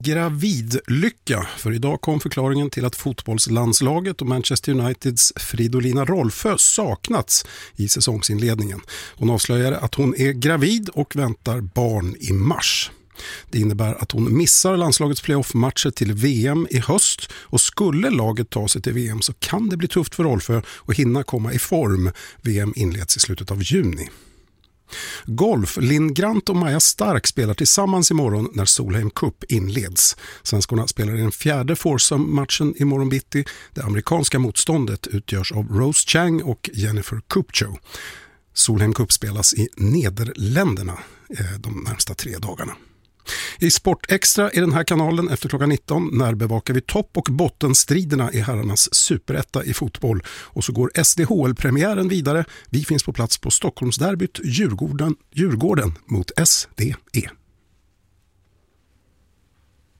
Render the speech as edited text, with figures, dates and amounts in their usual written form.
Gravidlycka, för idag kom förklaringen till att fotbollslandslaget och Manchester Uniteds Fridolina Rolfö saknats i säsongsinledningen. Hon avslöjar att hon är gravid och väntar barn i mars. Det innebär att hon missar landslagets playoff-matcher till VM i höst, och skulle laget ta sig till VM så kan det bli tufft för Rolfö att hinna komma i form. VM inleds i slutet av juni. Golf. Linn Grant och Maja Stark spelar tillsammans imorgon när Solheim Cup inleds. Svenskorna spelar i den 4:e foursome-matchen imorgon bitti. Det amerikanska motståndet utgörs av Rose Chang och Jennifer Kupcho. Solheim Cup spelas i Nederländerna de närmsta 3 dagarna. I Sportextra i den här kanalen efter klockan 19 när bevakar vi topp- och bottenstriderna i herrarnas superetta i fotboll. Och så går SDHL-premiären vidare. Vi finns på plats på Stockholmsderbyt Djurgården mot SDE.